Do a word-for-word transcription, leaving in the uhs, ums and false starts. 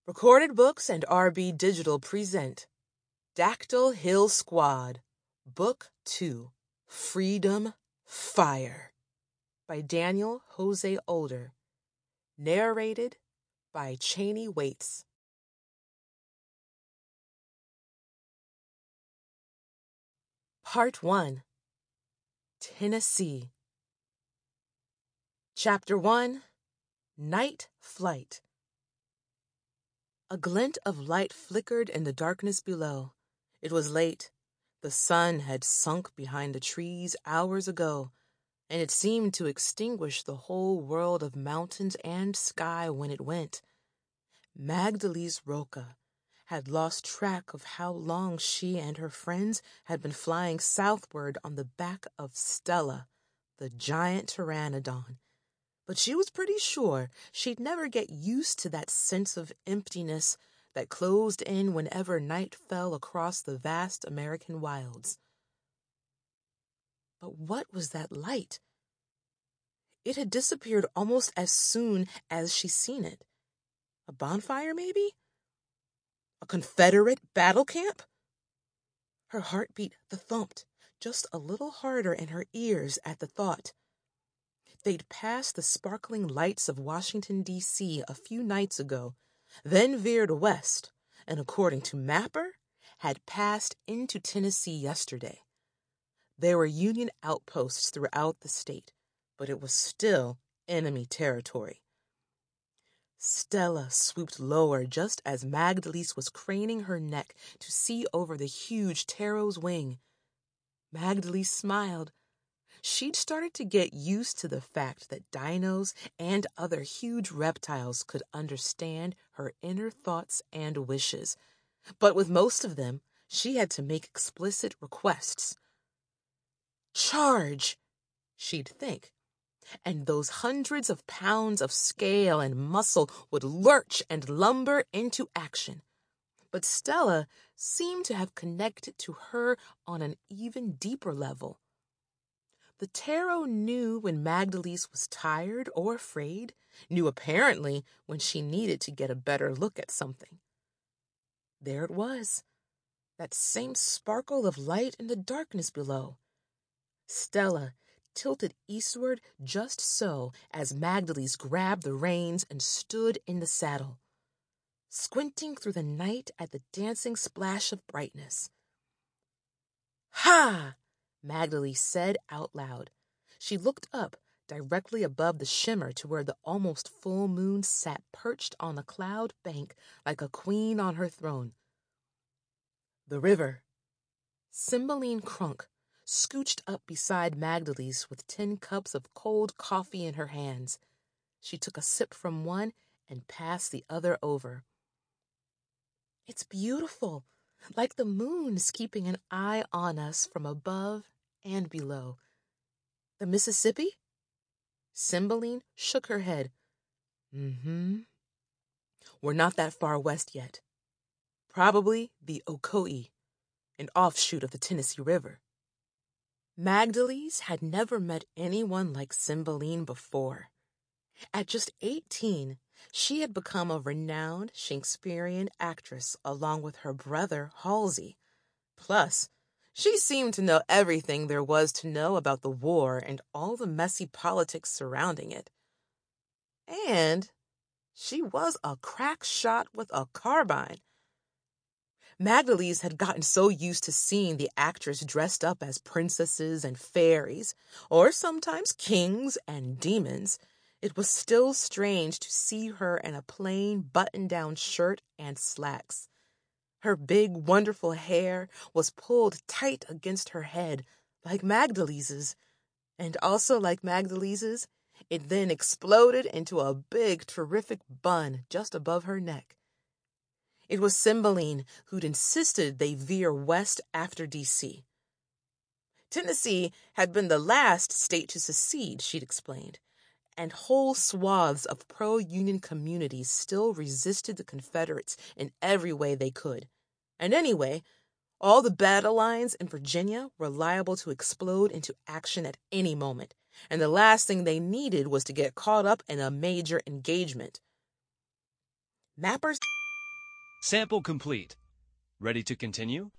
Recorded Books and R B Digital present Dactyl Hill Squad, Book two, Freedom Fire, by Daniel Jose Older, narrated by Cheney Waits. Part one, Tennessee. Chapter one, Night Flight. A glint of light flickered in the darkness below. It was late. The sun had sunk behind the trees hours ago, and it seemed to extinguish the whole world of mountains and sky when it went. Magdalise Roca had lost track of how long she and her friends had been flying southward on the back of Stella, the giant pteranodon. But she was pretty sure she'd never get used to that sense of emptiness that closed in whenever night fell across the vast American wilds. But what was that light? It had disappeared almost as soon as she'd seen it. A bonfire, maybe? A Confederate battle camp? Her heartbeat thumped just a little harder in her ears at the thought. They'd passed the sparkling lights of Washington, D C a few nights ago, then veered west, and according to Mapper, had passed into Tennessee yesterday. There were Union outposts throughout the state, but it was still enemy territory. Stella swooped lower just as Magdalise was craning her neck to see over the huge Taro's wing. Magdalise smiled. She'd started to get used to the fact that dinos and other huge reptiles could understand her inner thoughts and wishes, but with most of them, she had to make explicit requests. Charge, she'd think, and those hundreds of pounds of scale and muscle would lurch and lumber into action. But Stella seemed to have connected to her on an even deeper level. The Taro knew when Magdalise was tired or afraid, knew apparently when she needed to get a better look at something. There it was, that same sparkle of light in the darkness below. Stella tilted eastward just so as Magdalise grabbed the reins and stood in the saddle, squinting through the night at the dancing splash of brightness. Ha! Magdalise said out loud. She looked up directly above the shimmer to where the almost full moon sat perched on a cloud bank like a queen on her throne. The river. Cymbeline Crunk scooched up beside Magdalise with ten cups of cold coffee in her hands. She took a sip from one and passed the other over. It's beautiful, like the moon's keeping an eye on us from above and below. The Mississippi? Cymbeline shook her head. Mm-hmm. We're not that far west yet. Probably the Ocoee, an offshoot of the Tennessee River. Magdalise had never met anyone like Cymbeline before. At just eighteen, she had become a renowned Shakespearean actress along with her brother Halsey. Plus, she seemed to know everything there was to know about the war and all the messy politics surrounding it. And she was a crack shot with a carbine. Magdalise had gotten so used to seeing the actress dressed up as princesses and fairies, or sometimes kings and demons. It was still strange to see her in a plain button-down shirt and slacks. Her big, wonderful hair was pulled tight against her head, like Magdalise's, and also like Magdalise's, it then exploded into a big, terrific bun just above her neck. It was Cymbeline who'd insisted they veer west after D C. Tennessee had been the last state to secede, she'd explained, and whole swaths of pro-Union communities still resisted the Confederates in every way they could. And anyway, all the battle lines in Virginia were liable to explode into action at any moment, and the last thing they needed was to get caught up in a major engagement. Mappers Sample complete. Ready to continue?